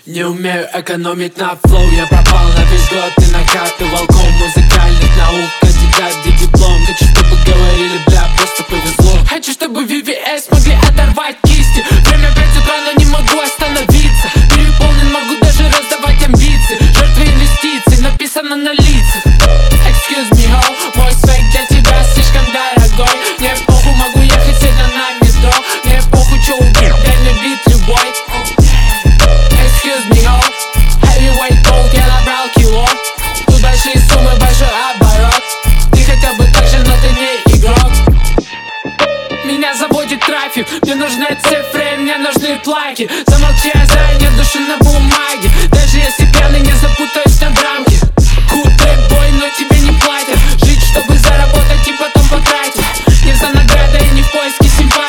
Не умею экономить на флоу. Я пропал на весь год и накатывал ком музыкальных наук. Кандидат, где диплом. Хочу, чтобы говорили, бля, просто повезло. Хочу, чтобы VVS могли оторвать кисти. Время 5 утра, но не могу остановиться. Переполнен, могу даже раздавать амбиции. Жертвы инвестиций, написано на лицах. Excuse me, ho, мой свек для тебя слишком дорогой. Мне похуй, могу ехать сегодня на метро. Мне похуй, чё убить, дай мне бит любой. Excuse me, ho, heavyweight gold, я набрал кило. Тут большие суммы, большой оборот. Ты хотя бы так же, но ты не игрок. Меня заводит трафик, мне нужны цифры, мне нужны плаки. Замолчи, я нет души на бумаге. Даже если пьяный, не запутаюсь на драмке. Крутой бой, но тебе не платят. Жить, чтобы заработать и потом потратить. Не за наградой, не в поиске симпатии.